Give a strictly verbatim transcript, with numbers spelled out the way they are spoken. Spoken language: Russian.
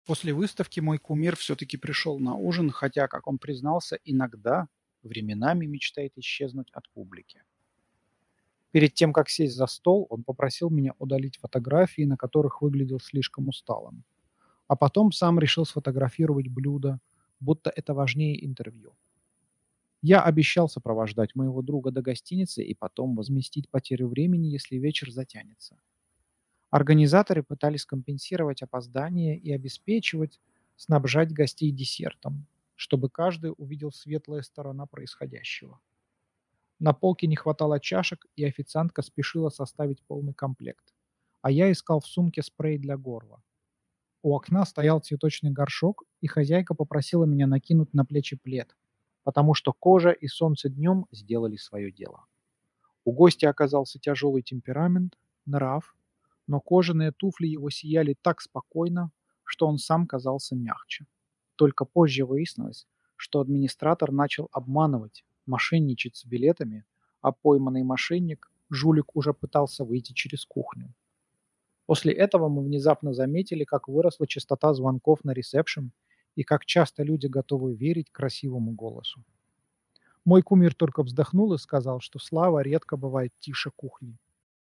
После выставки мой кумир все-таки пришел на ужин, хотя, как он признался, иногда, временами мечтает исчезнуть от публики. Перед тем, как сесть за стол, он попросил меня удалить фотографии, на которых выглядел слишком усталым. А потом сам решил сфотографировать блюдо, будто это важнее интервью. Я обещал сопровождать моего друга до гостиницы и потом возместить потерю времени, если вечер затянется. Организаторы пытались компенсировать опоздание и обеспечивать, снабжать гостей десертом, чтобы каждый увидел светлая сторона происходящего. На полке не хватало чашек, и официантка спешила составить полный комплект. А я искал в сумке спрей для горла. У окна стоял цветочный горшок, и хозяйка попросила меня накинуть на плечи плед, потому что кожа и солнце днем сделали свое дело. У гостя оказался тяжелый темперамент, нрав, но кожаные туфли его сияли так спокойно, что он сам казался мягче. Только позже выяснилось, что администратор начал обманывать, мошенничать с билетами, а пойманный мошенник, жулик, уже пытался выйти через кухню. После этого мы внезапно заметили, как выросла частота звонков на ресепшн и как часто люди готовы верить красивому голосу. Мой кумир только вздохнул и сказал, что слава редко бывает тише кухни.